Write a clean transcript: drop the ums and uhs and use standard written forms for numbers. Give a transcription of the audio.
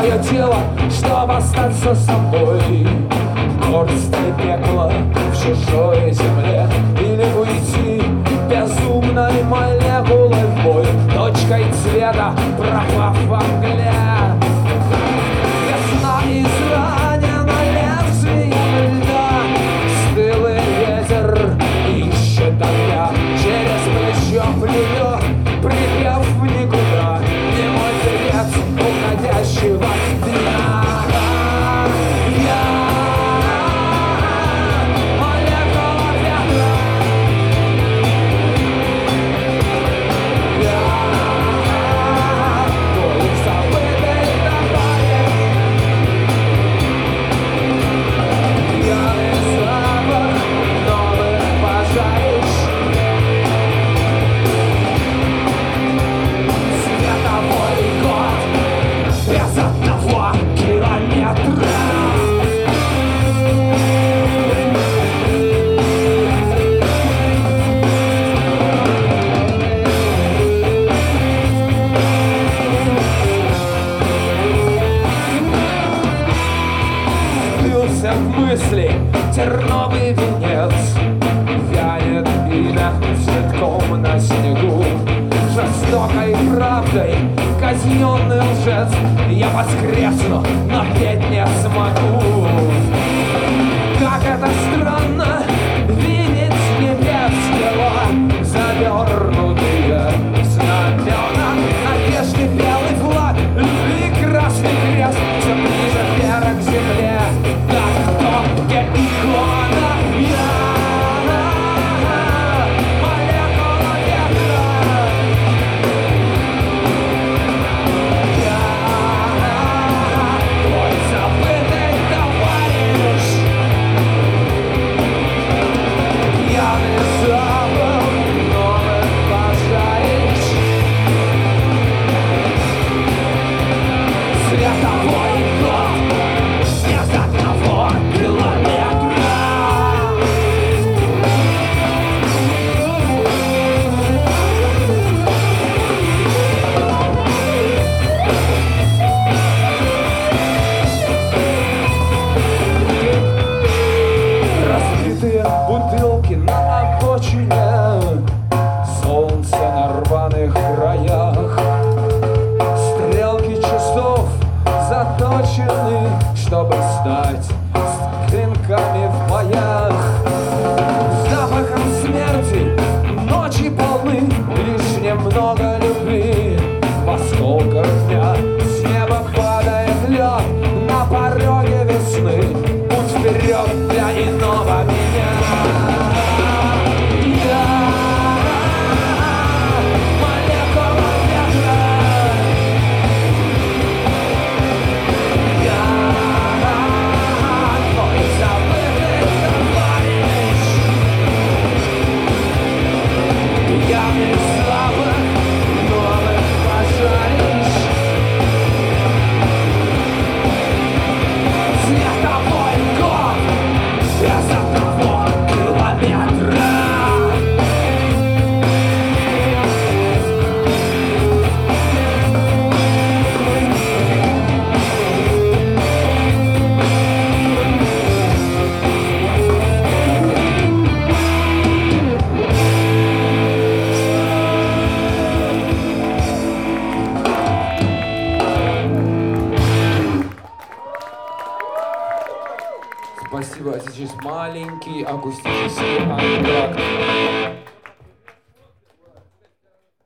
свое тело, чтобы остаться собой. Горсть и пекло в чужой земле, или уйти безумной молекулой в бой, точкой цвета пропав во мгле. Весна изранена лезвием льда, стылый ветер ищет огня, через плечо плюет, припев в никуда, немой певец уходящего дня. В мысли терновый венец вянет имя цветком на снегу. Жестокой правдой казненный лжец, я воскресну, но петь не смогу. Как это странно видеть с небес тела, завернутые в знамена надежды, белый флаг, любви, красный крест, все ближе вверх к земле. Икона, молекула ветра. Твой забытый товарищ. Пьяный запах новых пожарищ. Световой год без одного километра. Разбитые бутылки на обочине, солнце на рваных краях, стрелки часов заточены, чтобы стать клинками в боях. Запахом смерти ночи полны, лишь немного любви. В осколках дня с неба падает лед на пороге весны. Путь вперед для иного меня. Молекула ветра. Твой забытый товарищ. Пьяный запах новых пожарищ. Световой год без одного километра. Спасибо. Сейчас маленький акустический антракт.